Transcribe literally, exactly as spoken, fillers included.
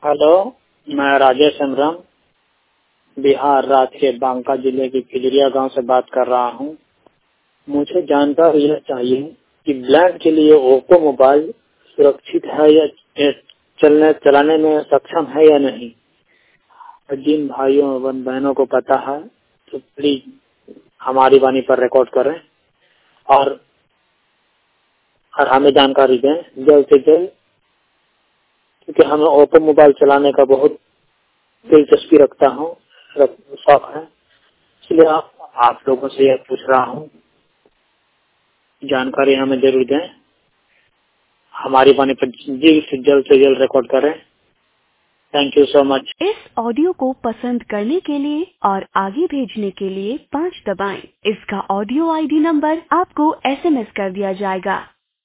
Hello, मैं राजेश हेम्ब्रम बिहार राज्य के बांका जिले के खिजरिया गांव से बात कर रहा हूं। मुझे जानकारी यह चाहिए कि ब्लाइंड के लिए ओप्पो मोबाइल सुरक्षित है या चलने चलाने में सक्षम है या नहीं। जिन भाइयों एवं बहनों को पता है तो प्लीज हमारी वाणी पर रिकॉर्ड करें और, और हमें जानकारी दें जल्द से जल्द, क्योंकि हमें ओप्पो मोबाइल चलाने का बहुत दिलचस्पी रखता हूँ, शौक है। इसलिए आप, आप लोगों से यह पूछ रहा हूँ, जानकारी हमें जरूर दें। हमारी वाणी पर जल्द से जल्द से जल्द रिकॉर्ड करें। Thank you so much. इस ऑडियो को पसंद करने के लिए और आगे भेजने के लिए पाँच दबाएं। इसका ऑडियो आईडी नंबर आपको एसएमएस कर दिया जाएगा।